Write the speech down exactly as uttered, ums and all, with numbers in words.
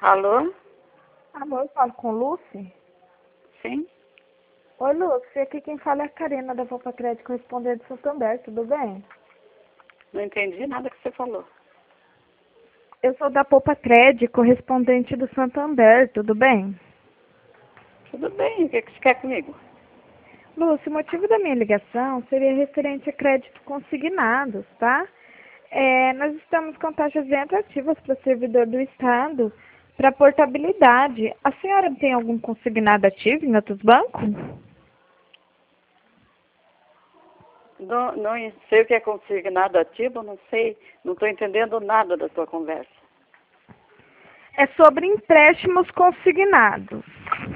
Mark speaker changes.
Speaker 1: Alô?
Speaker 2: Amor, eu falo com Lucy?
Speaker 1: Sim?
Speaker 2: Oi, Lucy, aqui quem fala é a Karina da Poupa Crédito Correspondente de Santander, tudo bem?
Speaker 1: Não entendi nada que você falou.
Speaker 2: Eu sou da Poupa Crédito Correspondente do Santander, tudo bem?
Speaker 1: Tudo bem, o que que você quer comigo?
Speaker 2: Lúcia, o motivo da minha ligação seria referente a crédito consignados, tá? É, nós estamos com taxas bem atrativas para o servidor do Estado para portabilidade. A senhora tem algum consignado ativo em outros bancos?
Speaker 1: Não, não sei o que é consignado ativo, não sei, não estou entendendo nada da tua conversa.
Speaker 2: É sobre empréstimos consignados.